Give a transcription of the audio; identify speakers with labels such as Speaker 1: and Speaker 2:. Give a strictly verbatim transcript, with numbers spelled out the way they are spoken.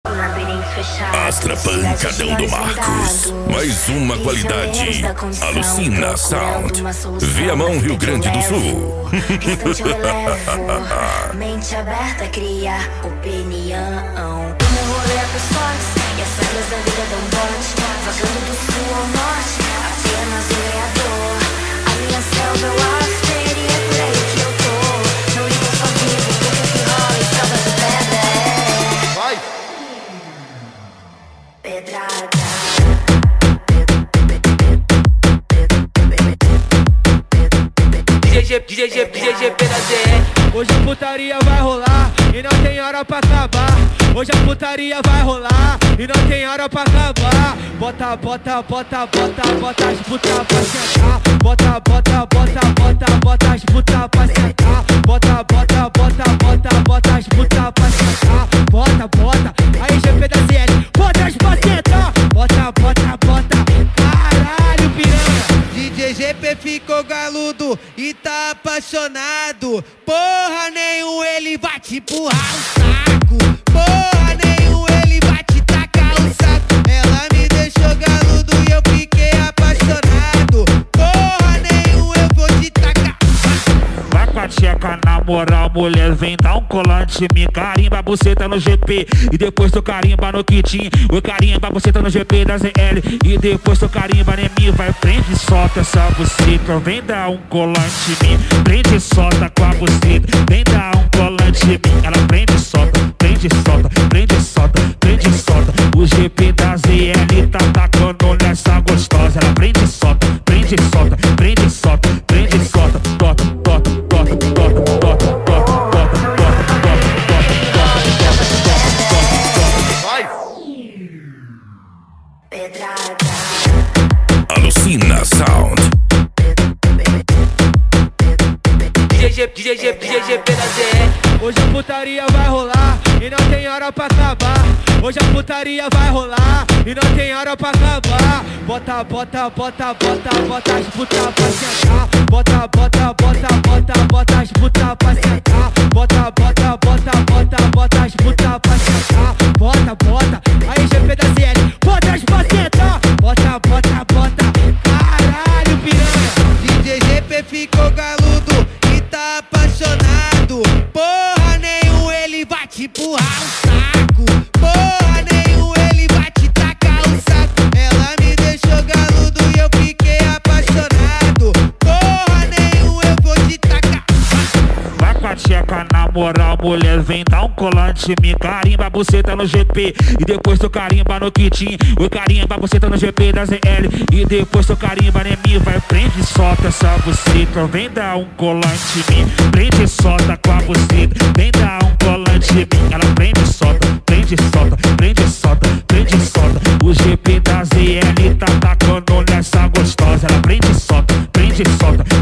Speaker 1: Astra Pancadão do Marcos. Mais uma qualidade. Alucina Sound. Viamão, Rio Grande do Sul.
Speaker 2: Mente aberta, cria opinião. Como rolê pros fortes e as pedras da vida dão bote. Vagando do sul ao norte, apenas o leador. A minha selva é o after e é por aí que eu tô. Não ligo só vivo, porque o que rola em selva de pedra é...
Speaker 3: Vai!
Speaker 2: Pedrada.
Speaker 4: D J G, D J G, D J G da Z R. Hoje a putaria vai rolar e não tem hora pra acabar. Hoje a putaria vai rolar e não tem hora pra acabar. Bota, bota, bota, bota, bota as puta pra sentar. Bota, bota, bota, bota, bota as puta pra sentar. Bota, bota, bota, bota, bota as puta pra sentar. Bota, bota, aí G P da Z L, bota as pra sentar. Bota, bota, bota, caralho piranha.
Speaker 5: D J G P ficou galudo e tá apaixonado. Porra nenhum ele vai te empurrar o saco. Porra nenhum ele vai te tacar o saco. Ela me deixou galudo e eu fiquei apaixonado. Porra nenhum eu vou te tacar o saco.
Speaker 6: Vai com a tcheca na moral, mulher, vem dar um colante. Me carimba a buceta no G P e depois tu carimba no kitinho. O carimba a buceta no G P da Z L e depois tu carimba em mim. Vai, prende e solta essa buceta. Vem dar um colante em mim. Prende e solta com a buceta. Vem dar um colante em mim. Ela prende e solta, prende e solta, prende e solta, prende e solta. O G P da Z L tá tacando nessa gostosa. Ela prende e solta, prende e solta, prende e solta, prende e solta. Tota, tota, tota, tota, tota, tota, tota, tota, tota.
Speaker 3: Vai!
Speaker 2: Pedrada.
Speaker 1: Alucina Sound.
Speaker 4: D J G, D J G, D J G da Z R. Hoje a putaria vai rolar e não tem hora pra acabar. Hoje a putaria vai rolar e não tem hora pra acabar. Bota, bota, bota, bota, bota as puta pra sentar. Bota, bota, bota, bota, bota as puta pra sentar. Bota, bota, bota, bota, bota as puta pra sentar. Bota, bota, aí G P da Z L, bota as pra sentar. Bota, bota, bota, caralho piranha.
Speaker 5: D J G P ficou galudo e tá apaixonado. Porra nenhum ele vai te empurrar o saco. Porra nenhum ele vai te tacar o saco. Ela me deixou galudo e eu fiquei apaixonado. Porra nenhum eu vou te tacar o saco.
Speaker 6: Vai com a tcheca na moral, mulher, vem dar um colante. Me carimba a buceta no G P e depois tu carimba no kitinho. O carimba a buceta no G P da Z L e depois tu carimba em mim. Vai, prende e solta essa buceta. Vem dar um colante em mim. Prende e solta com a buceta. Vem dar um colante em mim. Ela prende e solta, prende e solta, prende e solta, prende e solta. O G P da Z L tá tacando nessa gostosa. Ela prende e solta, prende e solta,